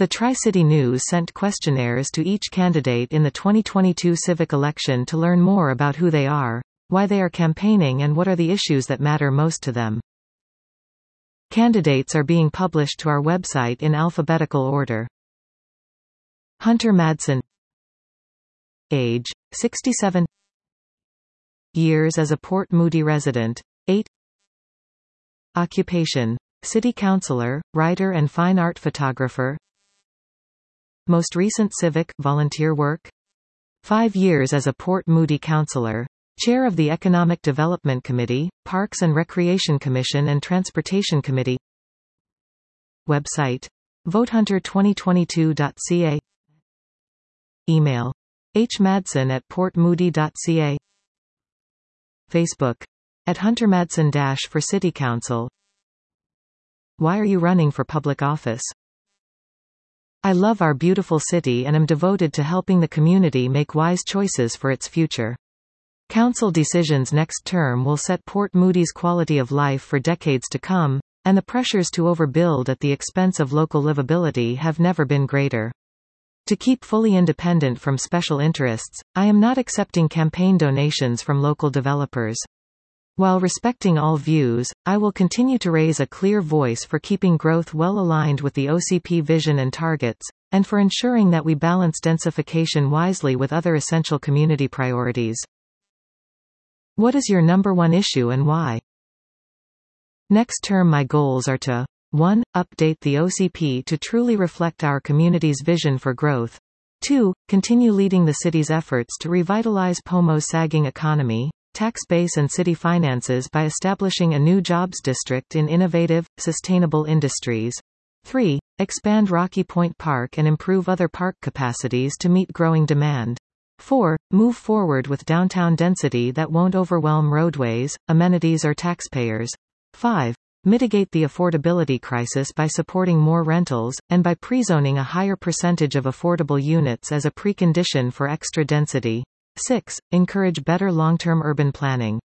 The Tri-City News sent questionnaires to each candidate in the 2022 civic election to learn more about who they are, why they are campaigning, and what are the issues that matter most to them. Candidates are being published to our website in alphabetical order. Hunter Madsen. Age, 67. Years as a Port Moody resident, 8. Occupation, city councilor, writer and fine art photographer. Most recent civic, volunteer work. 5 years as a Port Moody councilor, chair of the Economic Development Committee, Parks and Recreation Commission and Transportation Committee. Website, votehunter2022.ca. Email, hmadsen@portmoody.ca. Facebook, @HunterMadsen- for City Council. Why are you running for public office? I love our beautiful city and am devoted to helping the community make wise choices for its future. Council decisions next term will set Port Moody's quality of life for decades to come, and the pressures to overbuild at the expense of local livability have never been greater. To keep fully independent from special interests, I am not accepting campaign donations from local developers. While respecting all views, I will continue to raise a clear voice for keeping growth well aligned with the OCP vision and targets, and for ensuring that we balance densification wisely with other essential community priorities. What is your number one issue and why? Next term my goals are to 1. Update the OCP to truly reflect our community's vision for growth. 2. Continue leading the city's efforts to revitalize Pomo's sagging economy, tax base and city finances by establishing a new jobs district in innovative, sustainable industries. 3. Expand Rocky Point Park and improve other park capacities to meet growing demand. 4. Move forward with downtown density that won't overwhelm roadways, amenities or taxpayers. 5. Mitigate the affordability crisis by supporting more rentals, and by pre-zoning a higher percentage of affordable units as a precondition for extra density. 6. Encourage better long-term urban planning.